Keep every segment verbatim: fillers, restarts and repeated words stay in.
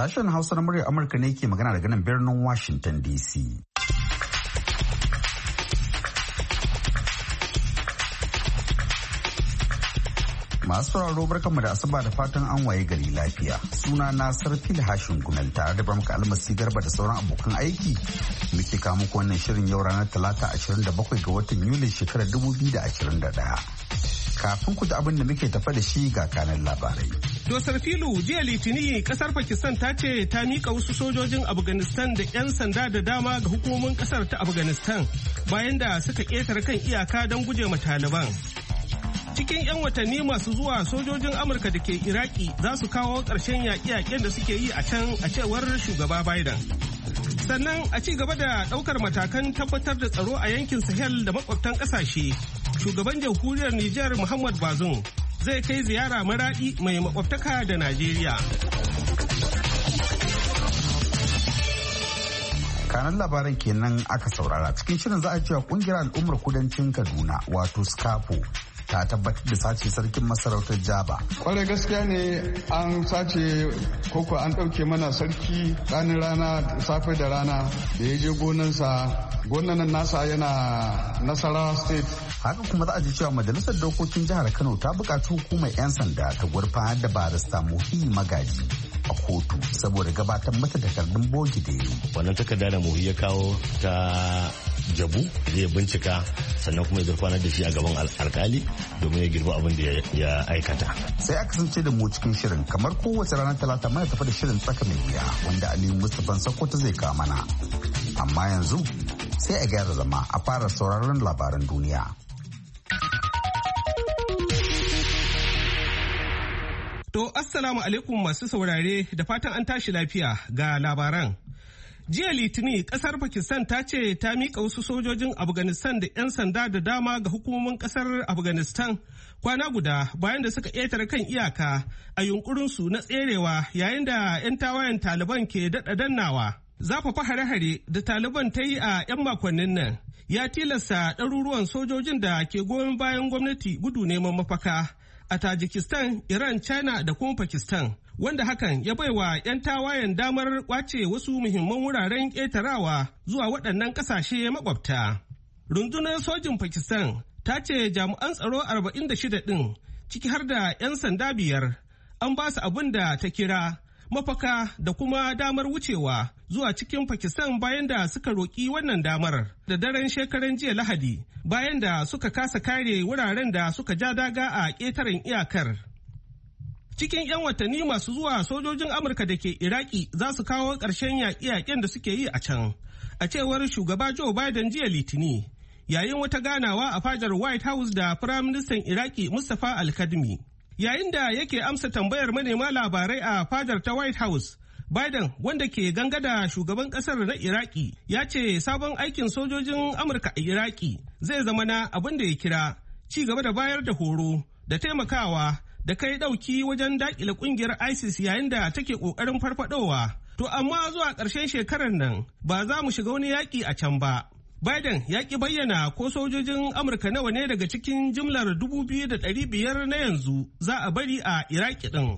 Sashen Hausa na muryar Amurka ne ke magana daga nan birnin Washington D C. Masu sauraro barkanmu da asuba da fatan an waye gari lafiya. Suna na Sarfil Hashin Gumel tare da Bamka Almasi Garba da sauran abokan aiki. Muke kawo muku wannan shirin yau ranar Talata ashirin da bakwai ga watan Yuli shekarar dubu biyu da ashirin da ɗaya. Kafin ku ji abin da muke tafa da shi ga kanan labarai. To Sarfilu, jiya Litinin kasar Pakistan ta ce ta mika wasu sojojin Afghanistan da 'yan sanda da dama ga hukumomin kasar ta Afghanistan bayan da suka ƙetare kan iyaka don guje ma Taliban. Cikin 'yan watanni masu zuwa sojojin Amurka da ke Iraki za su kawo ƙarshen yaƙe-yaƙen da suke yi a can a cewar shugaba Biden. Sannan a ci gaba da ɗaukar matakan tabbatar da tsaro a yankin Sahel da makwabtan ƙasashe. Shugaban jamhuriyar Nijar Muhammad Bazoum zai kai ziyara Maradi mai makwabtaka da Najeriya. Kanan labaran kenan aka saurara cikin shirin za a cewa kungiyar al'ummar kudancin Kaduna wato SCAPO ta tabbatar da sace sarkin masarautar Jaba. Kwarai gaskiya ne an sace koko an ɗauke mana sarki ranar rana safe da rana da ya je gonansa. Gonan nasa yana Nasarawa State. Haka kuma za a ji cewa majalisar dokokin jihar Kano ta buƙaci hukumar 'yan sanda ta gurfanar da barista Muhi Magaji a kotu saboda gabatar mata takardun bogi da yi. Wannan takarda da Muhi ya kawo ta jabu zai bincika sannan kuma ya gurfanar da shi a gaban alkali domin ya girba abin da ya aikata. Sai aka kasance da mu cikin shirin kamar kowace ranar talata mana tafi da shirin tsaka mai wuya wanda Aliyu Mustapha Sokoto zai kawo mana. Amma yanzu sai a gyara zama a fara sauraron labaran duniya. To, Assalamu alaikum masu saurare da fatan an tashi lafiya ga labaran. Jiya Litinin kasar Pakistan ta ce ta miƙa wasu sojojin Afghanistan da 'yan sanda da dama ga hukumomin kasar Afghanistan kwana guda bayan da suka ƙetare kan iyaka a yunkurinsu na tserewa yayin da 'yan tawayen Taliban ke daɗa dannawa. Zafafa hare-hare da Taliban ta yi a 'yan makonnin nan ya tilasta ɗaruruwan sojojin da ke goyon bayan gwamnati gudu neman mafaka a Tajikistan, Iran, China da kuma Pakistan, wanda hakan ya baiwa 'yan tawayen damar kwace wasu muhimman wuraren ƙetarawa zuwa waɗannan ƙasashe makwabta. Rundunar sojin Pakistan ta ce jami'an tsaro arba'in da shida ɗin, ciki har da 'yan sanda biyar, an ba su abin da ta kira mafaka da kuma damar wucewa zuwa cikin Pakistan bayan da suka roƙi wannan damar da daren shekaran jiya Lahadi bayan da suka kasa kare wuraren da suka ja daga a ƙetaren iyakar. Cikin 'yan watanni masu zuwa sojojin Amurka da ke Iraki za su kawo ƙarshen yaƙe-yaƙen da suke yi a can, a cewar shugaba Joe Biden jiya Litini, yayin wata ganawa a fadar White House da Firaministan Iraki Mustapha Al-Kadmi. Yayin da yake amsa tambayar manema labarai a fadar ta White House, Biden, wanda ke gangada shugaban kasar na Iraki, ya ce sabon aikin sojojin Amurka a Iraki zai zama na abin da ya kira ci gaba da bayar da horo da taimakawa da kai dauki wajen dakile kungiyar ISIS yayin da take kokarin farfadowa. To amma zuwa ƙarshen shekarar nan ba za mu shiga wani yaƙi a can ba. Biden ya ki bayyana ko sojojin Amurka nawa ne daga cikin jimlar dubu biyu da ɗari biyar na yanzu za a bari a Iraki ɗin.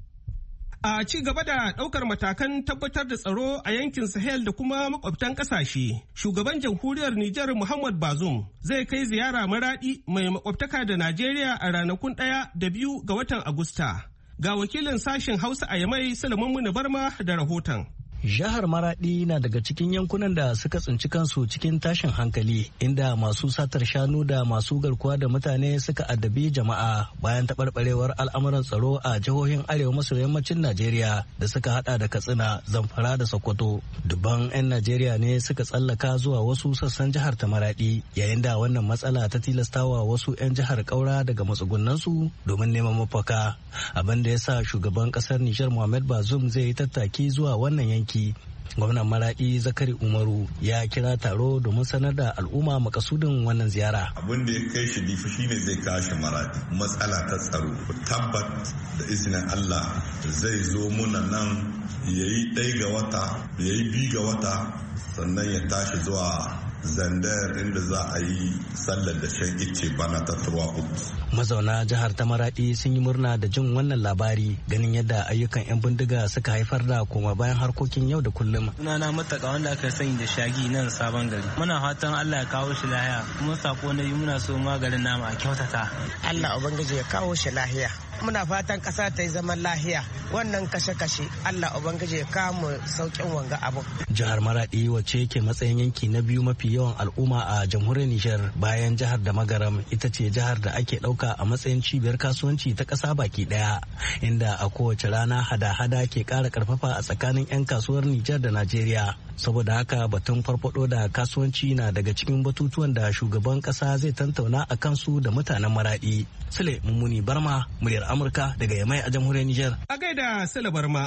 A ci gaba da ɗaukar matakan tabbatar da tsaro a yankin Sahel da kuma makwabtan ƙasashe, shugaban jamhuriyar Nijar Muhammad Bazoum zai kai ziyara Maradi mai makwabtaka da Najeriya a ranakun ɗaya da biyu ga watan Agusta. Ga wakilin sashen Hausa a Yamai Sulaiman Muni Barma da rahoton. Jihar Maradi na daga cikin yankunan da suka tsinci kansu cikin tashin hankali inda masu satar shanu da masu garkuwa da mutane suka addabi jama'a bayan taɓarɓarewar al'amuran tsaro a jihohin arewa maso yammacin Najeriya da suka hada da Katsina, Zamfara da Sokoto. Dubban 'yan Najeriya ne suka tsallaka zuwa wasu sassan jihar ta Maradi yayin da wannan matsala ta tilastawa wasu 'yan jihar ƙaura daga matsugunansu domin neman mafaka. Abin da ya sa shugaban ƙasar Nijar Muhammad Bazoum zai yi tattaki zuwa wannan yanki. Gwamnan Maradi Zakari Umaru ya kira taro domin sanar da al'umma makasudin wannan ziyara. Abin da ya kai shi difi shine zai kashe Maradi. Matsala ta tsaro tabbat da izinin Allah zai zo muna nan ya yi ɗaya ga wata ya yi biyu ga wata sannan ya tashi zuwa zandar inda za a yi sallar da shan ice bana ta turwa uku. Mazauna jihar ta Maradi sun yi murna da jin wannan labari ganin yadda ayyukan 'yan bindiga suka haifar da koma bayan harkokin yau da kullum. Sunana Mataka wanda aka sani da Shagi nan Sabon Gari. Muna fatan Allah ya kawo shi lahiya kuma sako na yi muna so maganin nama a kyautata. Allah ubangiji ya kawo shi lahiya. Muna fatan kasa ta yi zaman lahiya wannan kashe-kashe Allah ubangiji ya kawo saukin wanga abu. Jihar Maradi wacce ke matsayin yanki na biyu mafi yawan al'umma a jamhuriyar Nijar bayan jihar da Magaram ita ce jihar da ake ɗauka a matsayin cibiyar kasuwanci ta ƙasa baki ɗaya inda a kowace rana hada-hada ke ƙara ƙarfafa a tsakanin 'yan kasuwar Nijar da Najeriya. Saboda haka batun farfado da kasuwanci na daga cikin batutuwan da shugaban ƙasa zai tantauna a kansu da mutanen Maradi. Sule Mummuni Barma, muryar Amurka daga Yamai a jamhuriyar Nijar. A gaida Sule Barma.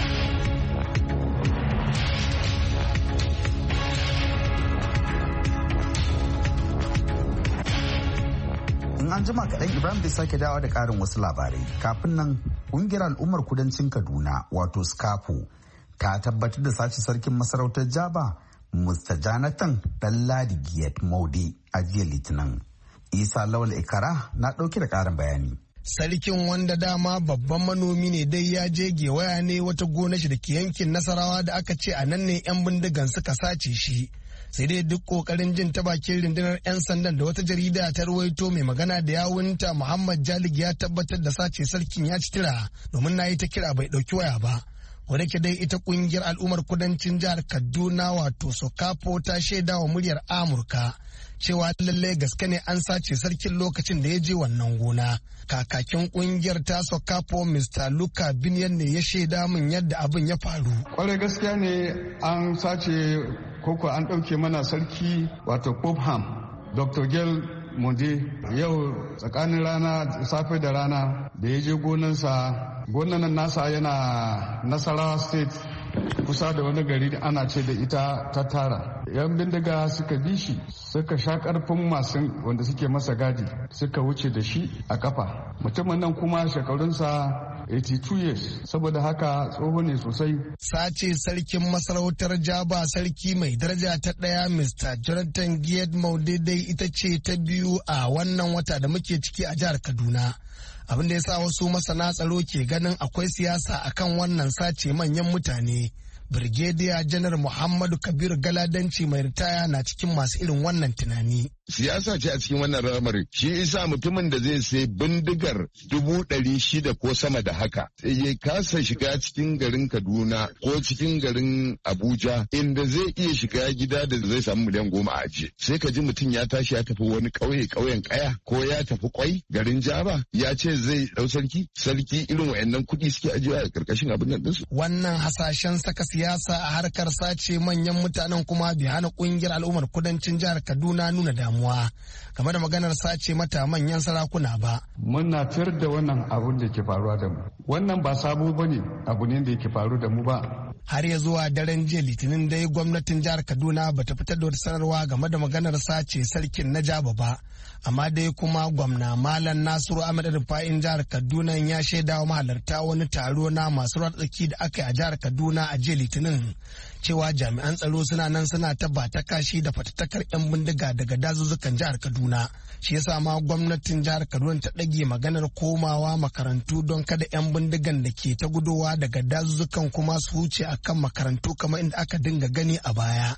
In an jima kaɗan Ibrahim bai sake dawo da ƙarin wasu labarai. Kafin nan, ƙungiyar al'ummar kudancin Kaduna wato SCAPO ta tabbatar da sace sarkin masarautar Jaba, Mister Jonathan Ɗanladi Giyet Maude a jiya Litinin. Isa Lawal Ikara na ɗauke da ƙarin bayani. Sarkin wanda dama babban manomi ne dai ya je gewaya ne wata gona shi da ke yankin Nasarawa da aka ce a nan ne 'yan bindigan suka sace shi. Sai dai duk kokarin jin ta bakin rundunar 'yan sandan da wata jarida ta ruwaito mai magana da yawunta Muhammad Jalig ya tabbatar da sace sarkin ya ci tira domin na yi ta kira bai ɗauki waya ba. Wadda ke dai ita kungiyar al'ummar kudancin jihar Kaduna wato Sokapo ta shaida wa muryar Amurka cewa lallai gaske ne an sace sarkin lokacin da ya je wannan gona. Kakakin kungiyar ta Sokapo Mister Luka Binyan ne ya shaida min yadda abin ya faru. Kwarai gaskiya ne an sace koko an ɗauke mana sarki wato Popham Doctor Gel Monde yau tsakanin rana safe da rana da ya je gonansa gonan nasa yana Nasarawa State kusa da wani gari da ana ce da ita ta tara. Yan bindiga suka bi shi suka sha karfin masu wanda suke masa gadi suka wuce da shi a kafa. Mutumin nan kuma shekarunsa eighty-two years saboda haka tsoho ne sosai. Sace sarkin masarautar Jaba sarki mai daraja ta ɗaya Mister Jonathan Giyet Maude dai ita ce ta biyu a wannan wata da muke ciki a jihar Kaduna. Abin da ya sa wasu masana tsaro ke ganin akwai siyasa akan wannan sace manyan mutane. Brigadier Janar Muhammadu Kabir Galadanci mai ritaya na cikin masu irin wannan tunani. Siyasa ce a cikin wannan ramari. Shi isa mutumin da zai sai bindigar dubu ɗari shida ko sama da haka. Ya kasa shiga cikin garin Kaduna ko cikin garin Abuja inda zai iya shiga gida da zai samu miliyan goma a ajiye. Sai ka ji mutum ya tashi ya tafi wani ƙauye ƙauyen ƙaya ko ya tafi kwai garin Jaba ya ce zai ɗau sarki. Sarki irin wa'annan kuɗi suke ajiyewa a ƙarƙashin abin nan ɗinsu. Wannan hasashen saka siyasa a harkar sace manyan mutanen kuma bai hana kungiyar al'ummar kudancin jihar Kaduna nuna damuwa game da maganar sace mata manyan sarakuna ba. Muna tar da wannan abun da ke faruwa da mu. Wannan ba sabo bane abu ne da yake faru da mu ba. Har ya zuwa daren jiya Litinin dai gwamnatin jihar Kaduna bata fitar da wata sanarwa game da maganar sace sarkin na Jaba ba. Amma dai kuma gwamna Malam Nasiru Ahmed Rufa'in jihar Kaduna ya shaida wa mahalarta wani taro na masu tsaki da aka yi a jihar Kaduna a jiya Litinin cewa jami'an tsaro suna nan suna tabbata kashi da fatattakar 'yan bindiga daga dazuzzukan jihar Kaduna. Shi yasa ma gwamnatin jihar Kaduna ta ɗage maganar komawa makarantu don kada 'yan bindigan da ke ta gudowa daga dazuzzukan kuma su wuce akan makarantu kamar inda aka dinga gani a baya.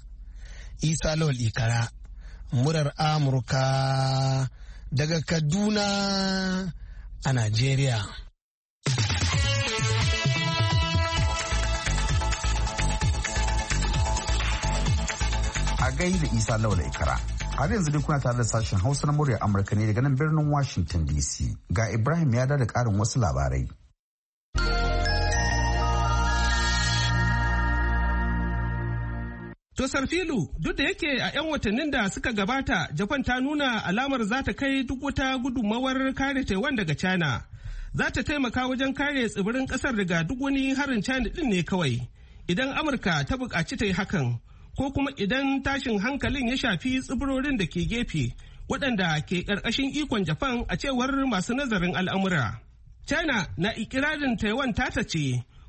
Isa Lawal Ikara, murar Amurka daga Kaduna a Najeriya. A gaida Isa Lawal Ikara. Har yanzu dai kuna tare da sashen Hausa na muryar Amurka ne daga nan birnin Washington D C. Ga Ibrahim ya da ƙarin wasu labarai. To Sarfilu, duk da yake a 'yan watannin da suka gabata, Japan ta nuna alamar za ta kai duk wata gudunmawar kare Taiwan daga China. Za ta taimaka wajen kare tsibirin ƙasar daga duk wani harin China ɗin ne kawai. Idan Amurka ta buƙaci ta yi hakan, ko kuma idan tashin hankalin ya shafi tsibirorin da ke gefe, waɗanda ke ƙarƙashin ikon Japan a cewar masu nazarin al'amura. China na ikirarin Taiwan tata ce,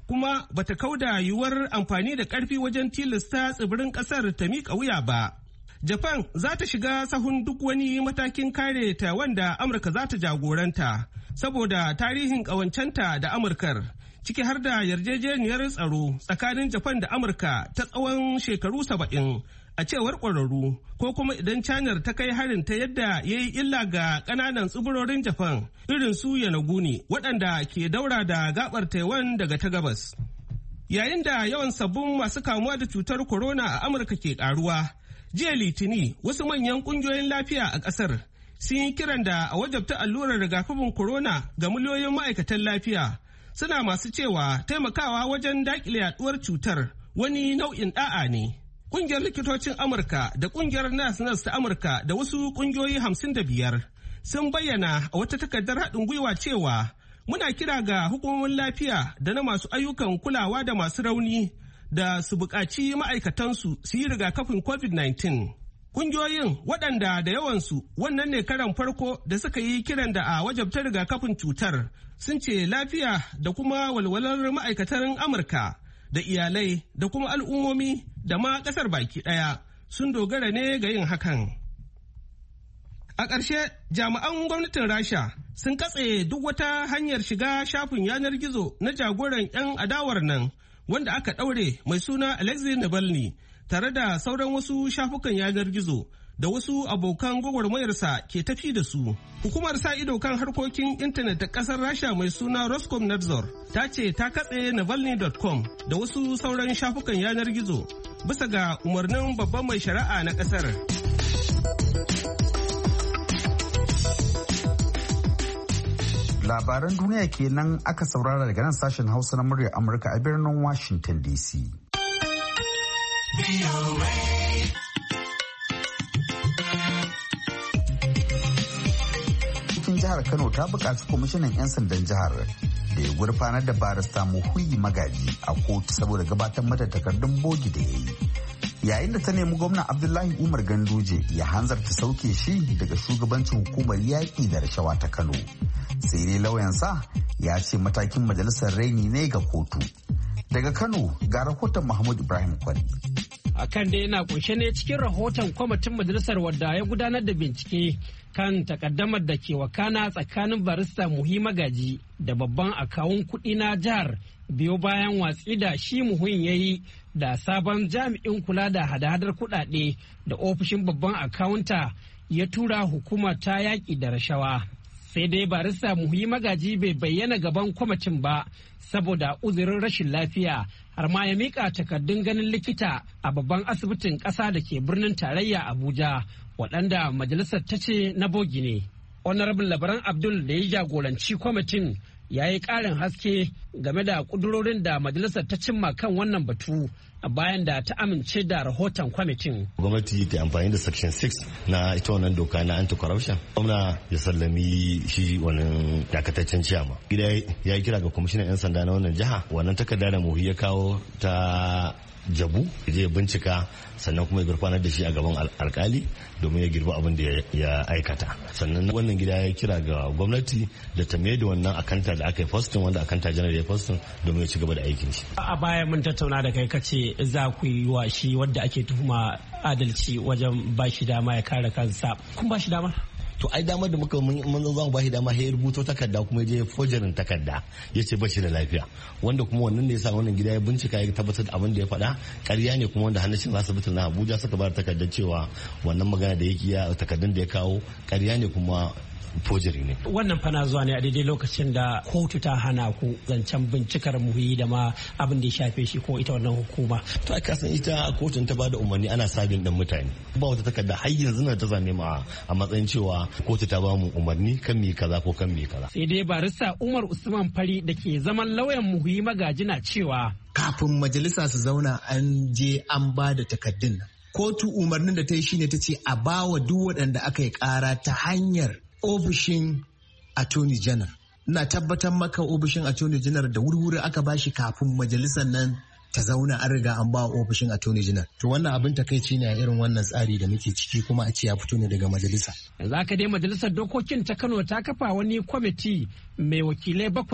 kuma bata kauda yiwuwar amfani da ƙarfi wajen tilasta tsibirin ƙasar ta miƙa wuya ba. Japan za ta shiga sahun duk wani matakin kare Taiwan da Amurka za ta jagoranta saboda tarihin ƙawancenta da Amurkar, ciki har da yarjejeniyar tsaro tsakanin Japan da Amurka ta tsawon shekaru saba'in a cewar ƙwararru, ko kuma idan China ta kai harin ta yadda ya yi illa ga ƙananan tsibirorin Japan irin su Yanaguni waɗanda ke daura da gabar Taiwan daga ta gabas. Yayin da yawan sabbin masu kamuwa da cutar corona a Amurka ke ƙaruwa, jiya Litini wasu manyan ƙungiyoyin lafiya a ƙasar sun yi kiran da a wajabta allurar rigakafin corona ga miliyoyin ma'aikatan lafiya, suna masu cewa taimakawa wajen daƙile yaduwar cutar wani nau'in ɗa'a ne. Ƙungiyar likitocin Amurka da ƙungiyar nas-nas ta Amurka da wasu ƙungiyoyi hamsin da biyar sun bayyana a wata takardar haɗin gwiwa cewa muna kira ga hukumomin lafiya da na masu ayyukan kulawa da masu rauni da su buƙaci ma'aikatansu su yi rigakafin covid nineteen. Ƙungiyoyin waɗanda da yawansu wannan ne karan farko da suka yi kiran da a wajabta rigakafin cutar sun ce lafiya da kuma walwalar ma'aikatan Amurka da iyalai da kuma al'ummomi da ma ƙasar baki ɗaya sun dogara ne ga yin hakan. A ƙarshe, jami'an gwamnatin Rasha sun katse duk wata hanyar shiga shafin yanar gizo na jagoran 'yan adawar nan wanda aka ɗaure mai suna Alexei Navalny tare da sauran wasu shafukan yanar gizo da wasu abokan gwagwarmayarsa ke tafi da su. Hukumar sa ido kan harkokin intanet ta ƙasar Rasha mai suna Roskomnadzor ta ce ta katse Navalny dot com da wasu sauran shafukan yanar gizo bisa ga umarnin babban mai shari'a na ƙasar. Labaran duniya kenan aka saurara daga nan sashen Hausa na muryar Amurka a birnin Washington D C. Jihar Kano ta buƙaci kwamishinan 'yan sandan jihar da ya gurfanar da barista Muhuyi Magaji a kotu saboda gabatar mata takardun bogi da ya yi. Yayin da ta nemi gwamnan Abdullahi Umar Ganduje ya hanzarta sauke shi daga shugabancin hukumar yaƙi da rashawa ta Kano. Sai dai lauyansa ya ce matakin majalisar raini ne ga kotu. Daga Kano ga rahoton Mahmud Ibrahim Kwari. Akan da yana kunshe ne cikin rahoton kwamitin majalisar wadda ya gudanar da bincike kan takaddamar da ke wakana tsakanin barista Muhi Magaji da babban akawun kuɗi na jihar biyo bayan watsi da shi Muhin ya yi da sabon jami'in kula da hada-hadar kuɗaɗe da ofishin babban akawunta ya tura hukumar ta yaƙi da rashawa. Sai dai barista Muhi Magaji bai bayyana gaban kwamitin ba saboda uzurin rashin lafiya har ma ya mika takardun ganin likita a babban asibitin ƙasa da ke birnin tarayya Abuja waɗanda majalisar ta ce na bogi ne. Honorable Labaran Abdul da ya jagoranci kwamitin ya yi ƙarin haske game da ƙudurorin da majalisar ta cimma kan wannan batu a bayan da ta amince da rahoton kwamitin. Gwamnati ta amfani da section six na ita wannan doka na anti-corruption. Gwamna ya sallami shi wannan dakataccen ciyama. Gida ya yi kira ga kwamishinan 'yan sanda na wannan jiha. Wannan takarda da Muhi ya kawo ta jabu je bincika sannan kuma ya gurfanar da shi a gaban alkali domin ya girba abin da ya aikata. Sannan wannan gida ya kira ga gwamnati da ta mai da wannan akanta da aka yi postin wanda akanta janar ya postin domin ya ci gaba da aikin shi. A baya mun tattauna da kai kace za ku yi wa shi wadda ake tuhuma adalci wajen ba shi dama ya kare kansa. Kun ba shi dama? To ai damar da muka mun zo zamu bashi dama ya rubuto takarda kuma je fojarin takarda ya ce bashi da lafiya wanda kuma wannan ne yasa wannan gida ya bincika ya tabbatar da abin da ya faɗa ƙarya ne kuma wanda hannun asibitin na Abuja suka ba takardar cewa wannan magana da yake ya takardun da ya kawo ƙarya ne kuma fojiri ne. Wannan fana zuwa ne a daidai lokacin da kotu ta hana ku zancen bincikar Muhi da ma abin da ya shafe shi ko ita wannan hukuma. To a kasan ita kotun ta bada umarni ana sabin dan mutane. Ba wata takarda har yanzu na ta zame mu a matsayin cewa kotu ta ba mu umarni kan mi kaza ko kan mi kaza. Sai dai barista Umar Usman Fari da ke zaman lauyan Muhi Magaji na cewa kafin majalisa su zauna an je an ba da takardun nan. Kotu umarnin da ta yi shine ta ce a bawa duk waɗanda aka yi ƙara ta hanyar ofishin attorney general. Ina tabbatar maka ofishin attorney general da wuri-wuri aka bashi kafin majalisar nan ta zauna an riga an ba ofishin attorney general. To wannan abin takaici ne a irin wannan tsari da muke ciki kuma a ce ya fito ne daga majalisa. Yanzu haka dai majalisar dokokin ta Kano ta kafa wani kwamiti mai wakilai bakwai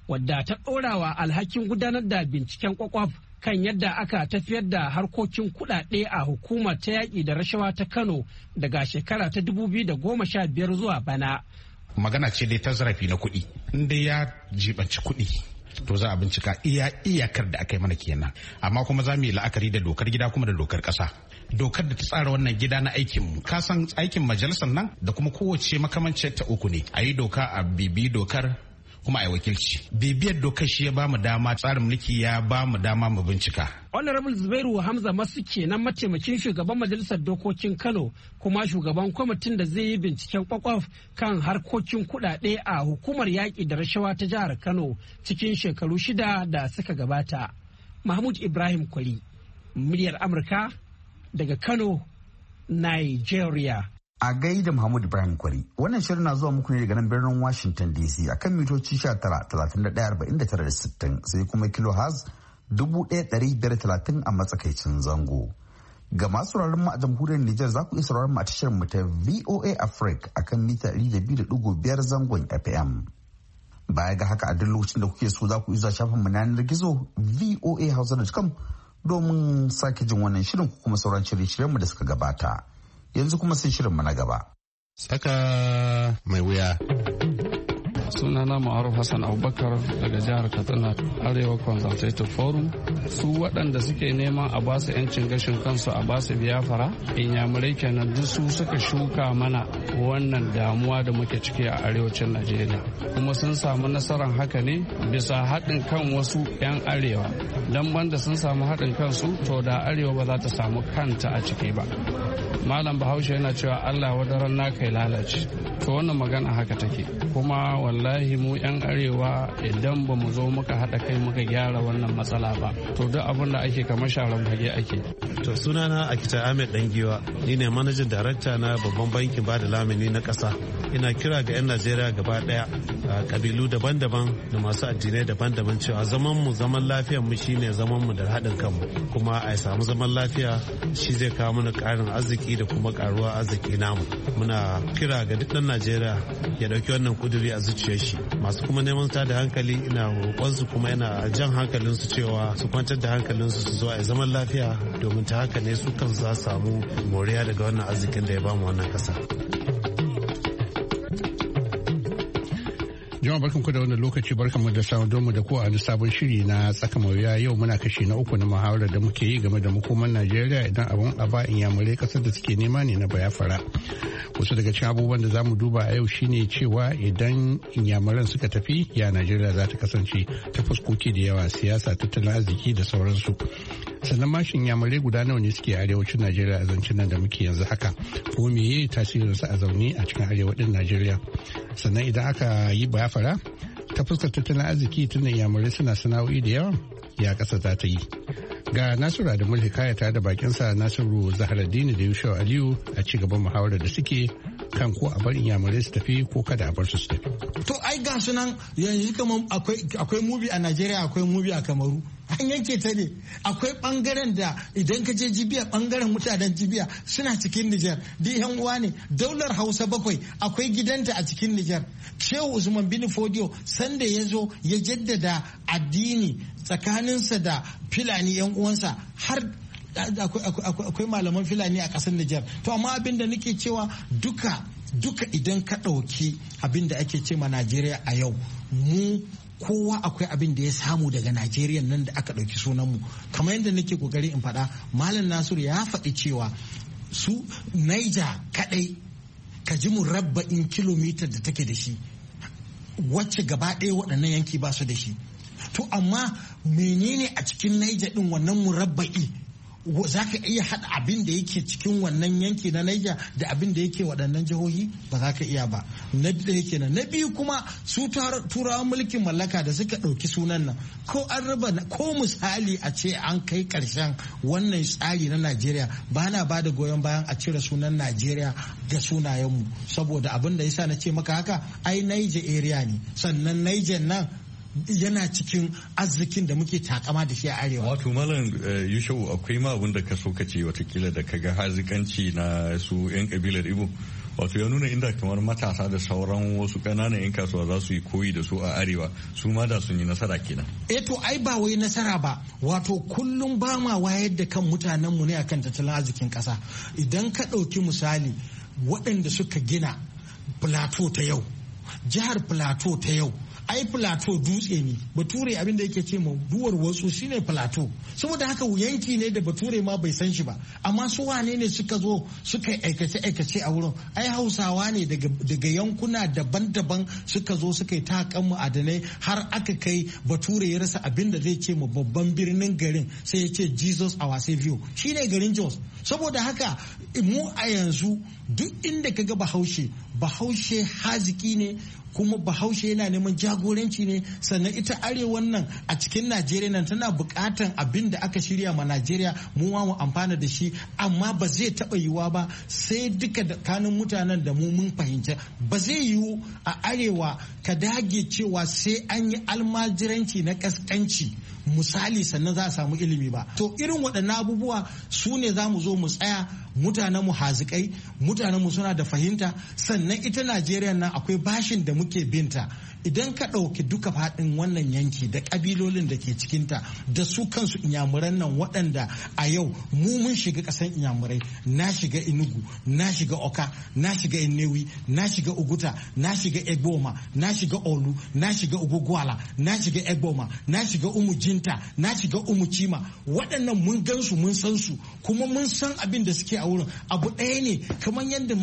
wadda ta ɗorawa alhakin gudanar da binciken kwakwaf kan yadda aka tafiyar da harkokin kuɗaɗe a hukumar ta yaƙi da rashawa ta Kano daga shekara ta dubu biyu da goma sha biyar zuwa bana. Magana ce dai ta zarafi na kuɗi, inda ya jibanci kuɗi to za a bincika iya iyakar da aka yi mana kenan, amma kuma za mu yi la'akari da dokar gida kuma da dokar ƙasa. Dokar da ta tsara wannan gida na aikin mu, ka san aikin majalisar nan da kuma kowace makamancin ta uku ne, a yi doka a bibi dokar kuma a wakilci. Bibiyar dokar shi ya ba mu dama, tsarin mulki ya ba mu dama mu bincika. Honorable Zubairu Hamza Masu kenan mataimakin shugaban majalisar dokokin Kano kuma shugaban kwamitin da zai yi binciken kwakwaf kan harkokin kuɗaɗe a hukumar yaƙi da rashawa ta jihar Kano cikin shekaru shida da suka gabata. Mahmud Ibrahim Kwari, muryar Amurka daga Kano, Nigeria. A gaida Muhammad Ibrahim Kwari, wannan shirin na zuwa muku ne daga nan birnin Washington D C akan mitoci sha tara, talatin da ɗaya, arba'in da tara da sittin, sai kuma kilohertz dubu ɗaya ɗari biyar talatin a matsakaicin zango. Ga masu sauraron mu a jamhuriyar Nijar za ku iya sauraron mu a tashar mu ta V O A Africa akan mita ɗari da biyu da ɗigo biyar zangon F M. Baya ga haka a duk lokacin da kuke so za ku iya shafin mu na yanar gizo V O A hausa dot com domin sake jin wannan shirin ku kuma sauran shirye-shiryen mu da suka gabata. Yanzu kuma sai shirin mu na gaba. Tsaka mai wuya. Sunana Ma'aruf Hassan Abubakar daga jihar Katsina, Arewa Consultative Forum. Su waɗanda suke neman a basu 'yancin gashin kansu a basu biyafara, inyamurai kenan, duk su suka shuka mana wannan damuwa da muke ciki a arewacin Najeriya. Kuma sun samu nasarar haka ne bisa haɗin kan wasu 'yan arewa. Dan banda sun samu haɗin kansu, to da arewa ba za ta samu kanta a ciki ba. Malam Bahaushe yana cewa Allah wadaran na kai lalace. To wannan magana haka take. Kuma wallahi mu 'yan arewa idan ba mu zo muka haɗa kai muka gyara wannan matsala ba, to duk abin da ake kamar sharan fage ake. To sunana Akita Ahmed Dangiwa, ni ne manajan darakta na babban bankin bada lamuni na ƙasa. Ina kira ga 'yan Najeriya gaba ɗaya, kabilu daban-daban da masu addinai daban-daban, cewa zaman mu zaman lafiyar mu shine zaman mu da haɗin kanmu, kuma a samu zaman lafiya shi zai kawo mana ƙarin arziki da kuma ƙaruwa arziki namu. Muna kira ga duk ɗan Najeriya ya ɗauki wannan kuduri a zuciyar shi. Masu kuma neman ta da hankali, ina roƙonsu kuma ina jan hankalinsu cewa su kwantar da hankalinsu su zo a zaman lafiya, domin ta haka ne su kansu za su samu moriya daga wannan arzikin da ya bamu wannan ƙasa. Jama'a barkanku da wannan lokaci, barkanmu da samun mu da ku a wani sabon shiri na tsaka mawuya. Yau muna kashi na uku na muhawarar da muke yi game da makoman Najeriya idan abun a ba inyamurai kasar da suke nema ne na bayafara. Wasu daga cikin abubuwan da zamu duba a yau shine cewa idan inyamuran suka tafi, ya Najeriya za ta kasance ta fuskoki da yawa, siyasa, tattalin arziki da sauransu. Sannan mashin inyamurai guda nawa ne suke arewacin Najeriya a zancen nan da muke yanzu haka, ko meye tasirinsu a zaune a cikin arewacin Najeriya. Sannan idan aka yi bayafara ta fuskar tattalin arziki, tun inyamurai suna sana'o'i da yawa, ya kasa za ta yi. Ga Nasiru Adamu Hikaya tare da bakinsa Nasiru Zaharaddini da Yusuf Aliyu a ci gaban muhawarar da suke kan ko a bar inyamurai su tafi ko kada a bar su su tafi. To ai ga sunan yanzu kamar akwai mubi a Najeriya, akwai mubi a Kamaru. An yanke ta ne. Akwai bangaren da idan ka je Jibiya, bangaren mutanen Jibiya suna cikin Nijar. Duk yan uwa ne. Daular Hausa bakwai akwai gidanta a cikin Nijar. Shehu Usman bin Fodio sanda ya zo ya jaddada addini tsakaninsa da Fulani yan uwansa, har akwai malaman Fulani a ƙasar Nijar. To amma abin da nake cewa duka duka idan ka ɗauki abin da ake ce ma Najeriya a yau, mu kowa akwai abin da ya samu daga Najeriya nan da aka ɗauki sunanmu. Kamar yadda nake kokari in faɗa, Malam Nasiru ya faɗi cewa su Niger kaɗai ka ji murabba'in kilomita da take da shi, wacce gaba ɗaya waɗannan yanki ba su da shi. To amma menene a cikin Niger ɗin wannan murabba'i? Za ka iya haɗa abin da yake cikin wannan yanki na Niger da abin da yake waɗannan jihohi? Ba za ka iya ba. Na ɗaya kenan. Na biyu kuma su turawan mulkin mallaka da suka ɗauki sunan nan, ko an raba, ko misali a ce an kai ƙarshen wannan tsari na Najeriya, ba na ba da goyon bayan a cire sunan Najeriya ga sunayenmu, saboda abin da yasa na ce maka haka, ai Niger area ne, sannan Niger nan yana cikin arzikin da muke takama da shi a arewa. Wato Malam Yushau, akwai ma abin da ka so ka ce watakila da kaga hazikanci na su 'yan kabilar Igbo, wato ya nuna inda kamar matasa da sauran wasu ƙananan 'yan kasuwa za su yi koyi da su a arewa su ma da sun yi nasara kenan. Eh to ai ba wai nasara ba, wato kullum ba ma wayar da kan mutanenmu ne akan tattalin arzikin ƙasa. Idan ka ɗauki misali waɗanda suka gina plateau ta yau, jihar plateau ta yau, ai plateau dutse ne, bature abin da yake ce ma duwar wasu shine plateau, saboda haka yanki ne da bature ma bai san shi ba, amma su wane ne suka zo suka aikace aikace a wurin? Ai hausawa ne daga yankuna daban-daban suka zo suka yi takan ma'adanai har aka kai bature ya rasa abin da zai ce ma babban birnin garin, sai ya ce Jesus our Savior, shine garin Jos. Saboda haka mu a yanzu duk inda ka ga bahaushe bahaushe haziki ne, kuma bahaushe yana neman jagoranci ne. Sannan ita arewan nan a cikin Najeriya nan tana bukatan abin da aka shirya ma Najeriya mu ma mu amfana da shi, amma ba zai taba yiwuwa ba sai duka da kanun mutanen da mu mun fahimci ba zai yiwu a arewa ka dage cewa sai an yi almajiranci na kaskanci misali sannan za a samu ilimi ba. To irin waɗannan abubuwa su ne za mu zo mu tsaya, mutanenmu hazikai, mutanenmu suna da fahimta, sannan ita Najeriya nan akwai bashin da muke binta. Idan ka ɗauki duka faɗin wannan yanki da ƙabilolin da ke cikinta da su kansu inyamuran nan waɗanda a yau mu mun shiga ƙasan inyamurai, na shiga Enugu, na shiga Oka, na shiga Inewi, na shiga Uguta, na shiga Egboma, na shiga Olu, na shiga Ugugwala, na shiga Egboma, na shiga Umujinta, na shiga Umuchima. Waɗannan mun gan su, mun san su, kuma mun san abin da suke a wurin. Abu ɗaya ne kamar yadda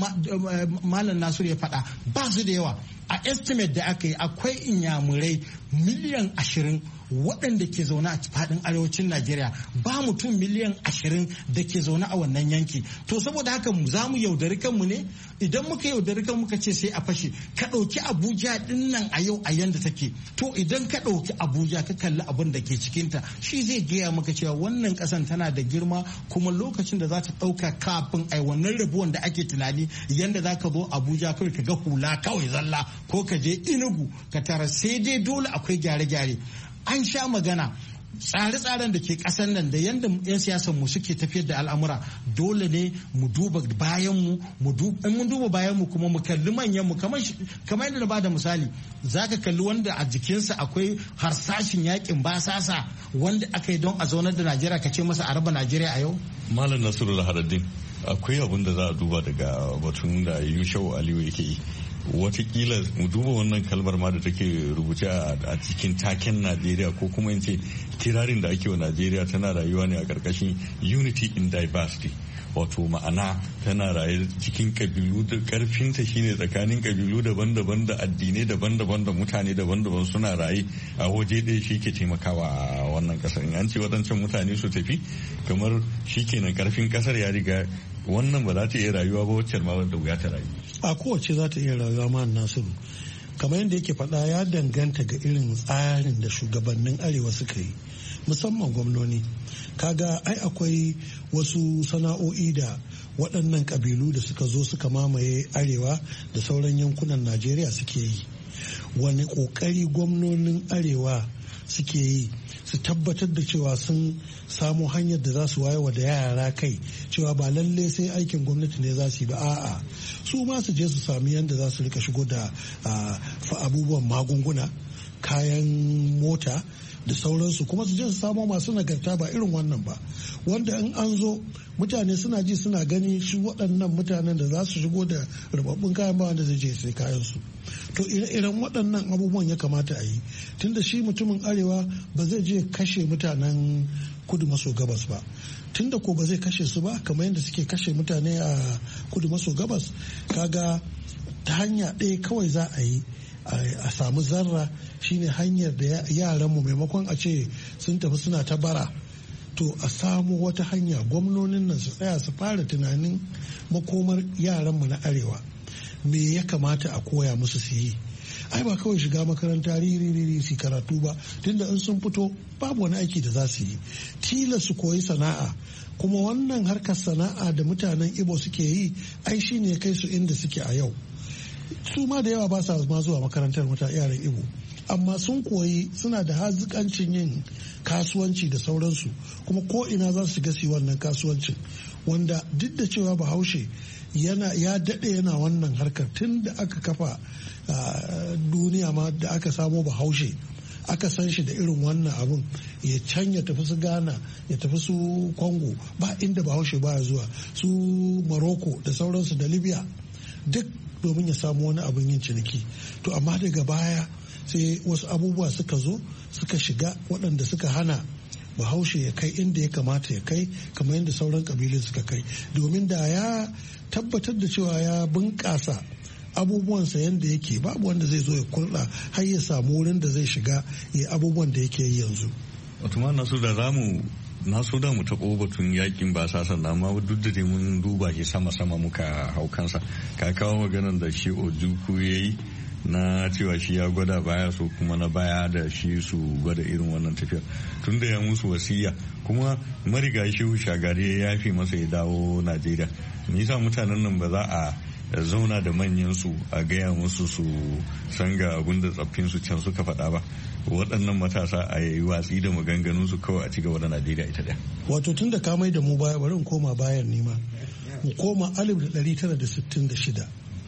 Malam Nasiru ya faɗa, ba su da yawa. A estimate da aka yi akwai inyamurai miliyan ashirin waɗanda ke zaune a faɗin arewacin Najeriya, ba mutum miliyan ashirin da ke zaune a wannan yanki. To saboda haka za mu yaudari kanmu ne? Idan muka yaudari kanmu muka ce sai a fashe, ka ɗauki Abuja ɗin nan a yau a yanda take. To idan ka ɗauki Abuja ka kalli abin da ke cikinta, shi zai gaya maka cewa wannan ƙasan tana da girma, kuma lokacin da za ta ɗauka kafin ai wannan rabuwan da ake tunani, yanda za ka zo Abuja kawai ka ga hula kawai zalla, ko ka je Enugu ka tara, sai dai dole akwai gyare-gyare. An sha magana tsare-tsaren da ke ƙasar nan da yadda 'yan siyasan mu suke tafiyar da al'amura, dole ne mu duba bayan mu in mun duba bayan mu kuma mu kalli manyan mu, kamar yadda na bada misali, zaka kalli wanda a jikinsa akwai harsashin yakin basasa wanda aka yi don a zaunar da Najeriya, ka ce masa a raba Najeriya a yau? Malam Nasiru Laharaddin, akwai abin da za a duba daga batun da Yushau Aliyu yake yi. Watakila mu duba wannan kalmar ma da take rubuce a cikin taken Najeriya, ko kuma in ce kirarin da ake wa Najeriya tana rayuwa ne a ƙarƙashin unity in diversity, wato ma'ana tana raye cikin kabilu da ƙarfinta shine tsakanin kabilu daban-daban da addinai daban-daban da mutane daban-daban suna raye a waje ɗaya, shi ke taimakawa a wannan ƙasar. In an ce waɗancan mutane su tafi, kamar shi kenan ƙarfin ƙasar ya riga, wannan ba za ta iya rayuwa ba, wacce ma da wuya ta rayu. A kowace za ta iya rayuwa ma Nasiru, kamar yadda yake faɗa ya danganta ga irin tsarin da shugabannin arewa suka yi, musamman gwamnoni. Kaga ai akwai wasu sana'o'i da waɗannan ƙabilu da suka zo suka mamaye arewa da sauran yankunan Najeriya suke yi. Wani ƙoƙari gwamnonin arewa suke yi su tabbatar da cewa sun samu hanyar da za su wayewa da yara kai cewa ba lalle sai aikin gwamnati ne za su yi ba, a'a su ma su je su sami yadda za su rika shigo da abubuwan magunguna, kayan mota da sauransu, kuma su je su samo masu nagarta ba irin wannan ba, wanda in an zo mutane suna ji suna gani shi waɗannan mutanen da za su shigo da rubabbun kayan ba wanda zai je sai kayan su. To ire-iren waɗannan abubuwan ya kamata a yi, tunda shi mutumin arewa ba zai je kashe mutanen kudu maso gabas ba, tunda ko ba zai kashe su ba kamar yadda suke kashe mutane a kudu maso gabas, kaga ta hanya ɗaya kawai za a yi a samu zarra, shine hanyar da yaranmu maimakon a ce sun tafi suna ta bara, to a samu wata hanya gwamnonin nan su tsaya su fara tunanin makomar yaranmu na arewa, me ya kamata a koya musu su yi. Ai ba kawai shiga makaranta riri su karatu ba, tunda in sun fito babu wani aiki da za su yi, tilas su koyi sana'a, kuma wannan harkar sana'a da mutanen Ibo suke yi ai shine kai su inda suke a yau. Su ma da yawa ba sa ma zuwa makarantar mutane yaran Ibo, amma sun koyi, suna da hazikancin yin kasuwanci da sauransu, kuma ko ina za su shiga su wannan kasuwancin, wanda duk da cewa Bahaushe yana ya daɗe yana wannan harkar tun da aka kafa duniya ma da aka samo bahaushe aka san shi da irin wannan abun ya can ya tafi su Ghana ya tafi su Congo ba inda bahaushe baya zuwa su Morocco da sauransu da Libya duk domin ya samu wani abin yin ciniki. To amma daga baya sai wasu abubuwa suka zo suka shiga waɗanda suka hana bahaushe ya kai inda ya kamata ya kai kamar yadda sauran kabilun suka kai, domin da ya tabbatar da cewa ya bunƙasa abubuwansa yadda yake babu wanda zai zo ya kurɗa har ya samu wurin da zai shiga ya abubuwan da yake yi yanzu. Wato nasu da zamu na so da mu taɓo batun yakin ba sa sannan amma duk da dai mun duba shi sama-sama muka hau kansa. Ka kawo maganar da shi Ojukwu ya yi na cewa shi ya gwada baya so kuma na baya da shi su gwada irin wannan tafiyar tun da ya musu wasiya kuma mariga shehu shagari ya yafe masa ya dawo Najeriya. Nisa mutanen nan ba za a zauna da manyan su a gaya musu su san ga abin da tsaffin su can suka faɗa ba. Waɗannan matasa a yi watsi da maganganun su kawai a ci gaba da Najeriya ita ɗaya. Wato tun da ka mai da mu baya bari in koma bayan nima mu koma alif da ɗari tara da sittin da shida.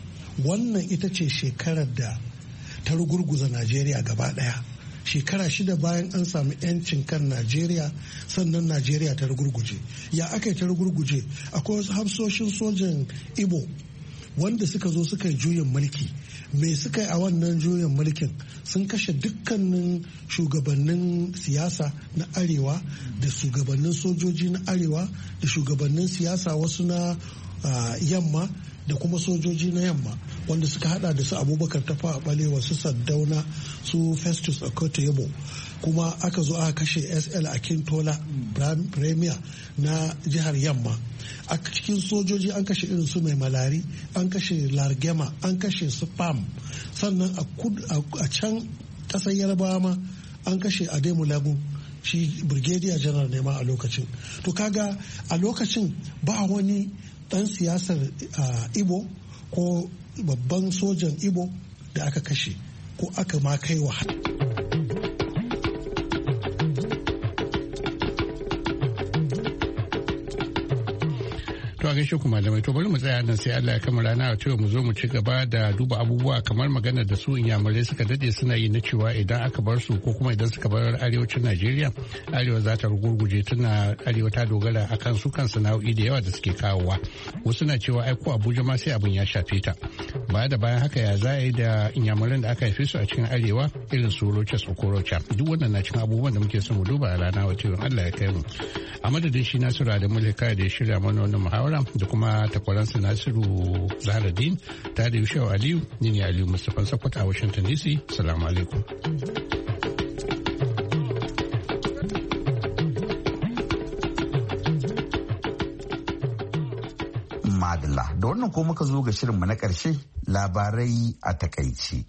Wannan ita ce shekarar da ta rugurguza Najeriya gaba ɗaya. Shekara shida bayan an sami 'yancin kan Najeriya sannan Najeriya ta rugurguje. Ya aka yi ta rugurguje? Akwai wasu hafsoshin sojan Igbo wanda suka zo suka yi juyin mulki. Me suka yi a wannan juyin mulkin? Sun kashe dukkanin shugabannin siyasa na arewa da shugabannin sojoji na arewa da shugabannin siyasa wasu na uh, yamma da kuma sojoji na yamma wanda suka hada da su Abubakar Tafawa Balewa, su Saddauna, su Festus Okoto-Yebo. Kuma aka zo aka kashe S L Akintola Premier na jihar yamma. A cikin sojoji an kashe irin su Mai Malari, an kashe Largema, an kashe su Pam. Sannan a can kasar Yarbawa ma an kashe Ademulagu, shi Brigadier General ne ma a lokacin. To kaga a lokacin ba wani dan siyasar Igbo ko babban sojan Igbo da aka kashe ko aka ma kai wa To a gaishe ku malamai, to bari mu tsaya nan sai Allah ya kama rana a cewa mu zo mu ci gaba da duba abubuwa kamar magana da su inyamurai suka dade suna yi na cewa idan aka bar su ko kuma idan suka bar arewacin Najeriya arewa za ta rugurguje tana arewa ta dogara akan su kan sana'o'i da yawa da suke kawowa. Wasu na cewa ai ko Abuja ma sai abin ya shafe ta. Baya da bayan haka ya za a yi da inyamuran da aka haife su a cikin arewa irin su Rochas Okorocha. Duk wannan na cikin abubuwan da muke son mu duba a rana wa cewa Allah ya kai mu. A madadin shi Nasiru da Mulika da ya shirya mana wannan muhawara da kuma takwaransa Nasiru Zahraddin ta da Yusuf Aliyu, ni ne Aliyu Mustapha Sokoto a Washington D C. Salamu alaikum. Madalla, da wannan ko muka zo ga shirinmu na ƙarshe, labarai a takaici.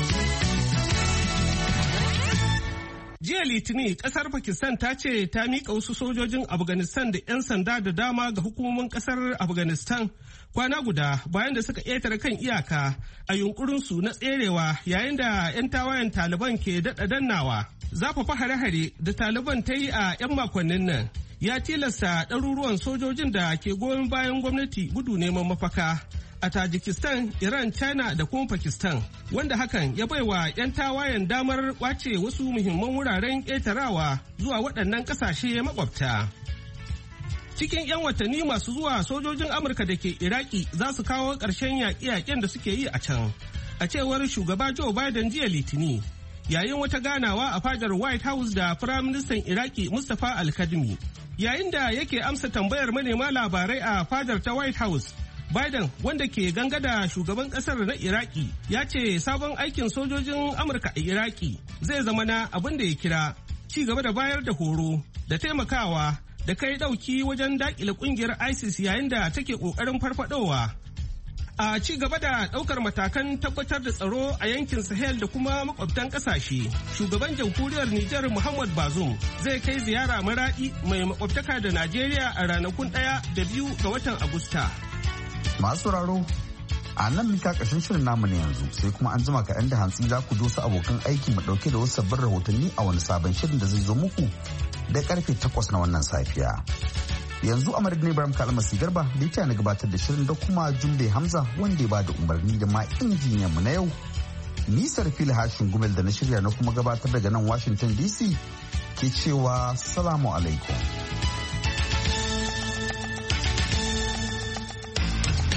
Jiya Litinin kasar Pakistan ta ce ta miƙa wasu sojojin Afghanistan da 'yan sanda da dama ga hukumomin kasar Afghanistan kwana guda bayan da suka ƙetare kan iyaka a yunkurinsu na tserewa yayin da 'yan tawayen Taliban ke daɗa dannawa. Zafafa hare-hare da Taliban ta yi a 'yan makonnin nan ya tilasta ɗaruruwan sojojin da ke goyon bayan gwamnati gudu neman mafaka a Tajikistan, Iran, China da kuma Pakistan, wanda hakan ya baiwa 'yan tawayen damar kwace wasu muhimman wuraren ƙetarawa zuwa waɗannan ƙasashe makwabta. Cikin 'yan watanni masu zuwa sojojin Amurka da ke Iraki za su kawo ƙarshen yaƙe-yaƙen da suke yi a can, a cewar shugaba Joe Biden jiya Litini, yayin wata ganawa a fadar White House da Firaministan Iraki Mustapha Al-Kadhimi. Yayin da yake amsa tambayar manema labarai a fadar ta White House, Biden, wanda ke gangada shugaban kasar na Iraki, ya ce sabon aikin sojojin Amurka a Iraki zai zama na abin da ya kira ci gaba da bayar da horo da taimakawa da kai dauki wajen dakile kungiyar ISIS yayin da take kokarin farfadowa. A ci gaba da daukar matakan tabbatar da tsaro a yankin Sahel da kuma makwabtan kasashe, shugaban jamhuriyar Nijar Muhammad Bazoum zai kai ziyara Maradi mai makwabtaka da Najeriya a ranakun ɗaya da biyu ga watan Agusta. Masu sauraro, a nan mika ƙarshen shirin namu ne yanzu sai kuma an jima ka 'yan da hantsi za ku dosa abokan aiki mu ɗauke da wasu sabbin rahotanni a wani sabon shirin da zai zo muku da karfe takwas na wannan safiya. Yanzu a madadin Ibrahim Kalmasi Garba da ita na gabatar da shirin da kuma Jumbe Hamza wanda ya bada umarni da ma injiniyan mu na yau. Nisar fili hashin gumel da na shirya na kuma gabatar daga nan Washington D C ke cewa salamu alaikum.